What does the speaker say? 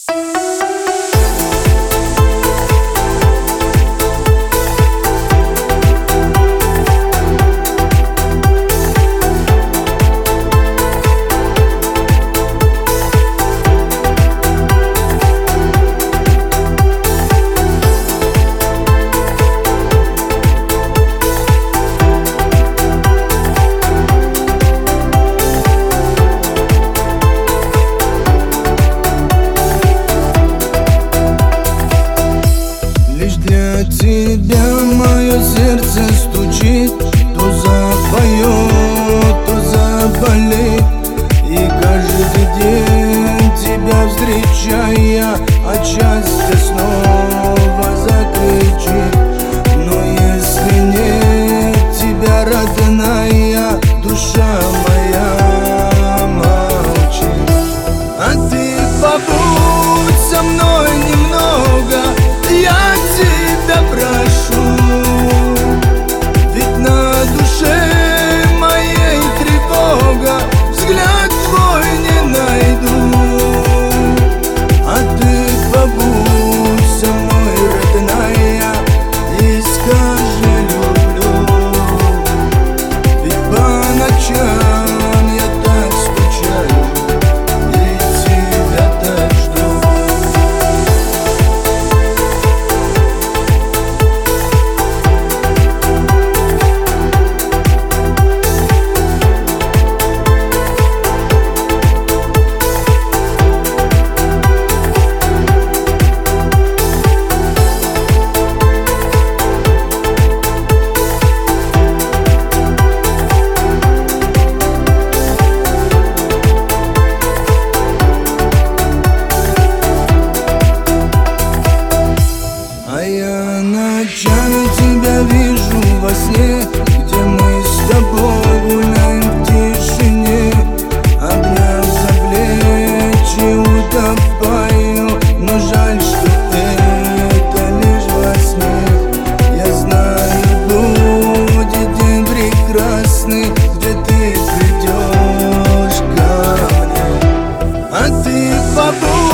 Тебя мое сердце стучит, то запоет, то заболит. И каждый день тебя встречая, от счастья снова закричит. Но если нет тебя, родная, душа моя молчит. А ты побудь со мной немного, я тебя прошу, ведь на душе моей тревога, взгляд твой не найду. А ты побудь со мной, родная, и скажи люблю, ведь по ночам я так скучаю и тебя так жду. Ночами тебя вижу во сне, где мы с тобой гуляем в тишине. Обняв за плечи, утопаю, но жаль, что это лишь во сне. Я знаю, будет день прекрасный, где ты придешь ко мне. А ты побудь